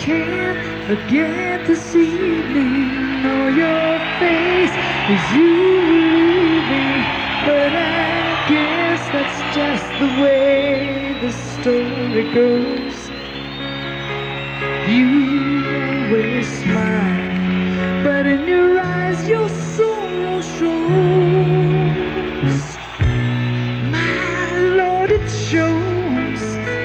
can't forget this evening or your face as you leave me. But I guess that's just the way the story goes. You always smile, but in your eyes your soul shows. My Lord, it shows.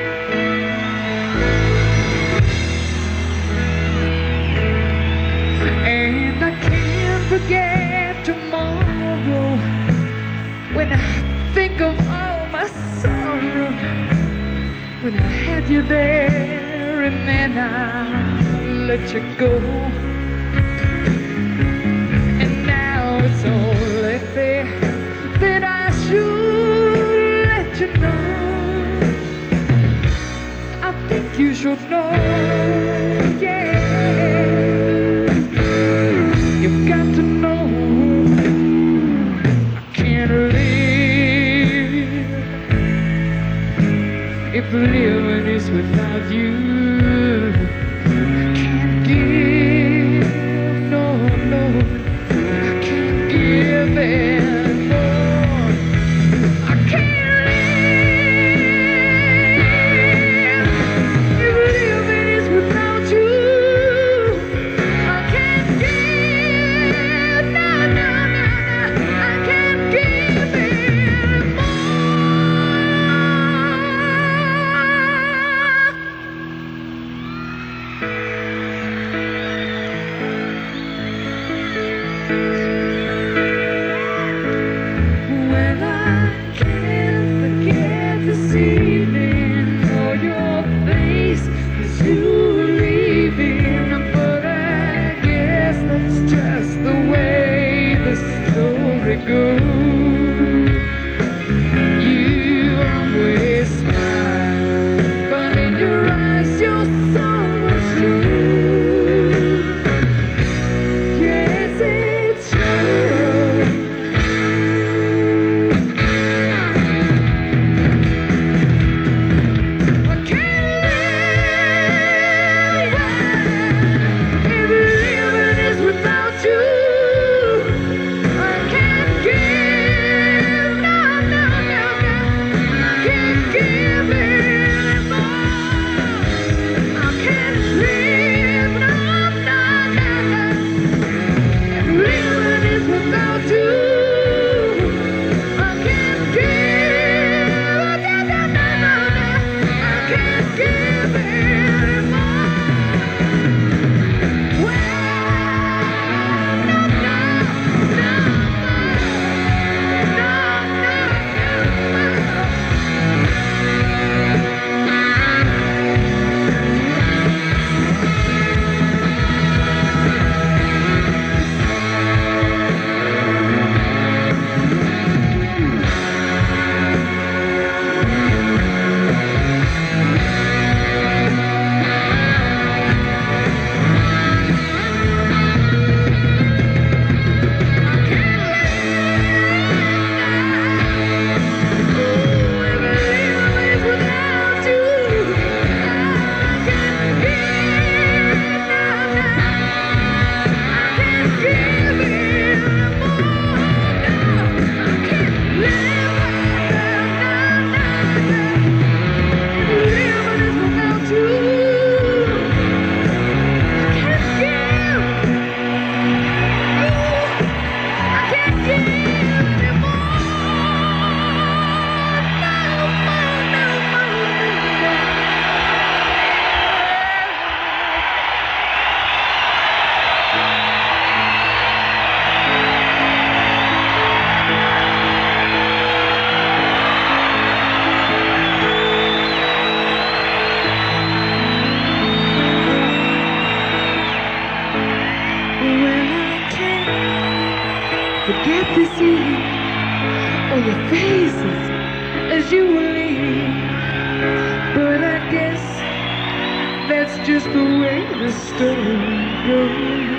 And I can't forget tomorrow when I think of all my sorrow, when I had you there and then I let you go. And now it's only fair that I should let you know. I think you should know, yeah. You've got to know I can't live if living is without you. I can't give, no, no, I can't give anymore. I can't live if living is without you. I can't give, no, no, no, no, I can't give anymore. Well, I can't forget this evening or your face as you were leaving, but I guess that's just the way the story goes. You always smile, but in your eyes your soul shows. Yes, it's true. I can't live if living is without you. I can't give, no, no, no, no. I can't give anymore. I can't live, no, no, no, no. If living is without you, I can't give, no, no, no, no. I can't give anymore. Forget this evening or your faces as you were leaving, but I guess that's just the way the story goes.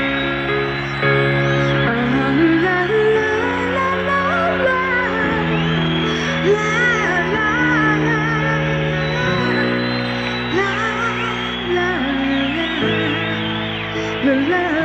La, la, la, la, la, la, la, la, la, la, la. the love.